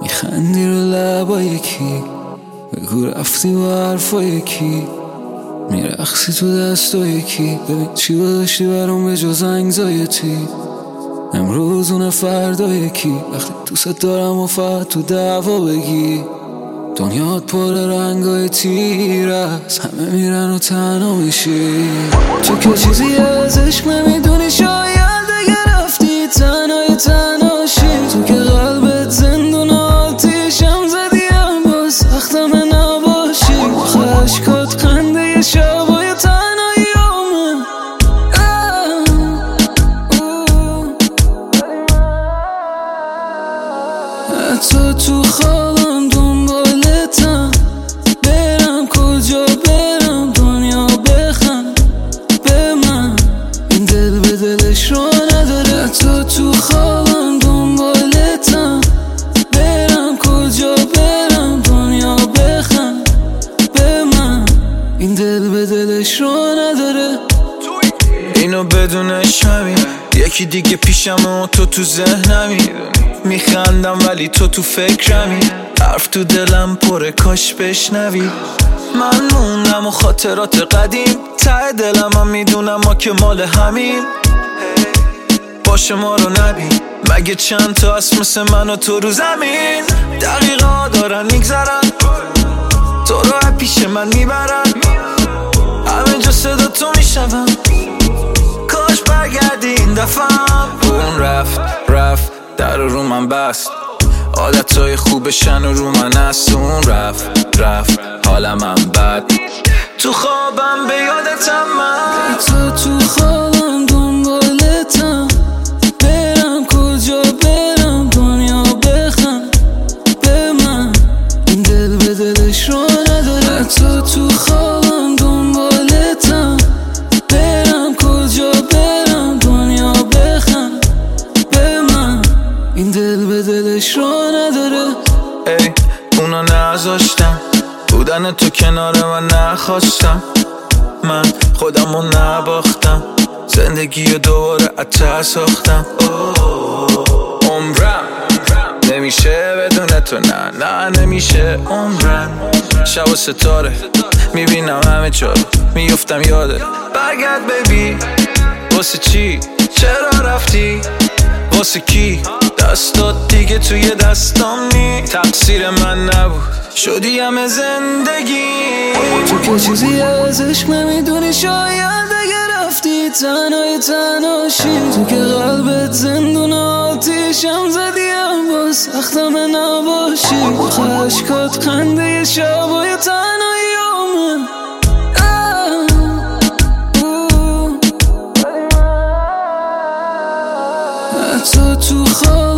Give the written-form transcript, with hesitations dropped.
میخندی رو لبای کی، بگو رفتی با حرفای کی، میرقصی تو دستای کی، ببین چی داشتی برام به جز انگزایتی. امروز اون فردای کی، وقتی دوست دارم و فقط تو دعوا بگی. دنیات پر رنگای تیر است، همه میرن و تنها میشی. تو که چیزی از عشق نمیدونی، شاید اگه رفتی تنهای تنهاشی. تو که قلبت زندون آتیشم زدیم، با سختم نباشی. خشکات خنده شبای تنهاییامه. حتی تو خوابم دنبالتم، برم کجا برم دنیا بخند به من، این دل به دلش رو نداره. حتی تو خوابم دنبالتم، برم کجا برم دنیا بخند به من، این دل به دلش رو نداره. اینو بدونش همین، یکی دیگه پیشم و تو ذهنمی. میخندم ولی تو فکرمی، حرف تو دلم پره کاش بشنوی. من موندم و خاطرات قدیم، ته دلم هم میدونم ما که مال همین. باشه ما رو نبین، مگه چند تا هست مثل من و تو رو زمین. دقیقا دارن میگذرن، تو رو پیش من میبرن، همه جا صدا تو میشنوم. کاش برگردی این دفعه. اون رفت در رو من بست، عادتهای خوبشن و رو من است. اون رفت حالم هم بد، تو خوابم به یادتم من. تو خوابم دنبالتم، برم کجا برم دنیا بخند به من، این دل به دلش رو نداره. تو خوابم دنبالتم، برم کجا برم دنیا بخند به من، این دل به دلش رو نداره. ای اونا نذاشتم، بودن تو کنار من نخواستم. من خودمو نباختم، زندگی رو دوباره اتر ساختم. عمرم نمیشه بدون تو، نه نمیشه عمرم. شب و ستاره میبینم همه جا رو، میفتم یاده. برگرد بیبی، واسه چی چرا رفتی، واسه کی دستات دیگه توی دستام نی. تقصیر من نبود، شدی همه زندگی. تو که چیزی از عشق نمیدونی، شاید اگه رفتی تنهای تنهاشی. تو که قلبت زندون آتیشم زدیم، با سختم نباشی. خشکات خنده شبای تنهاییامه. حتی تو خواب